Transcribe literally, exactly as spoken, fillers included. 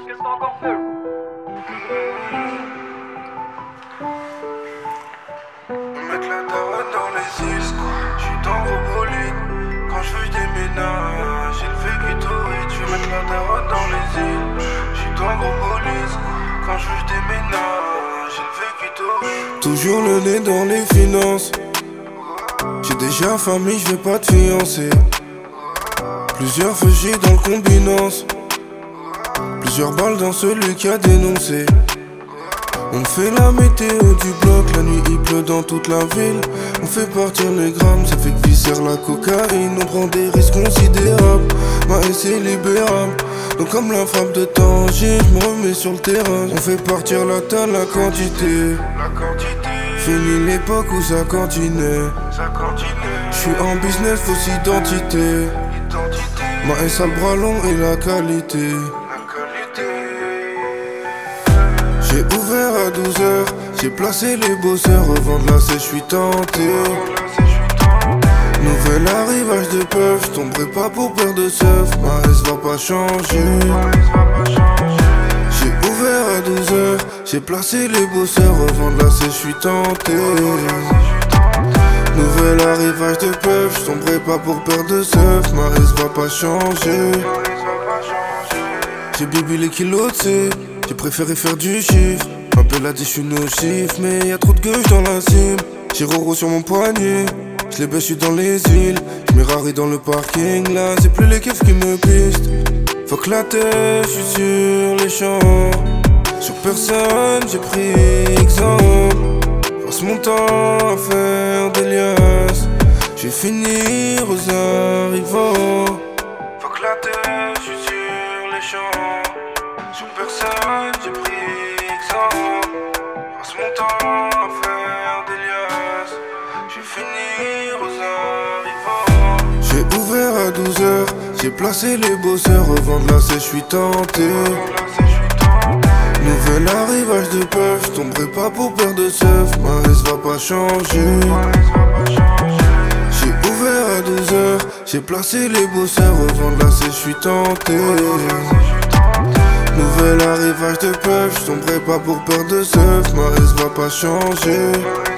qu'est-ce que t'as encore fait? Mettre la daronne dans les îles, j'suis dans vos bolides. Quand j'fais des ménages, j'ai le vécu torride. J'vais mettre la daronne dans les îles, j'suis dans vos bolides. Quand j'fais des ménages, j'ai le vécu torride. Toujours le nez dans les finances. J'ai déjà famille, j'vais pas te fiancer. Plusieurs feux dans le combinance. Plusieurs balles dans celui qui a dénoncé. On fait la météo du bloc, la nuit il pleut dans toute la ville. On fait partir les grammes, ça fait que viscère la cocaïne. On prend des risques considérables, ma S est libérable. Donc comme la frappe de Tangier, je me remets sur le terrain. On fait partir la taille, la quantité. Fini l'époque où ça cantinait. J'suis en business, fausse identité. Ma S a le bras long et la qualité. J'ai ouvert à douze heures, j'ai placé les bosseurs. Revendre la sèche, j'suis tenté. Nouvel arrivage de puff, j'tomberai pas pour perdre de seuf. Ma S va pas changer. J'ai ouvert à douze heures, j'ai placé les bosseurs. Revendre la sèche, j'suis tenté. Nouvel arrivage de puff, j'tomberai pas pour perdre de seuf. Ma S va pas changer. J'ai bibi les kilos de C, j'ai préféré faire du chiffre. Ma pelle a dit j'suis nocif, mais y'a trop de gueules dans la cime. J'ai Roro sur mon poignet, j'les baisse, j'suis dans les îles. J'mets Rari dans le parking, là c'est plus les keufs qui me pistent. Fuck la tête, j'suis sur les champs. Sur personne, j'ai pris exemple. Passe mon temps à faire des liasses. J'vais finir aux arrivants. Fuck la tête, j'suis sur les champs. Sur personne, j'ai pris exemple. Passe mon temps à faire des liasses. J'vais finir aux arrivants. J'ai ouvert à douze heures, j'ai placé les bosseurs. Revendre la sèche, j'suis tenté. Nouvel arrivage de puff, j'tomberai pas pour perdre de seuf. Ma S va pas changer. J'ai ouvert à douze heures, j'ai placé les bosseurs. Revendre la sèche, j'suis tenté. Nouvel arrivage de puff, j'tomberai pas pour perdre de seuf. Ma S va pas changer.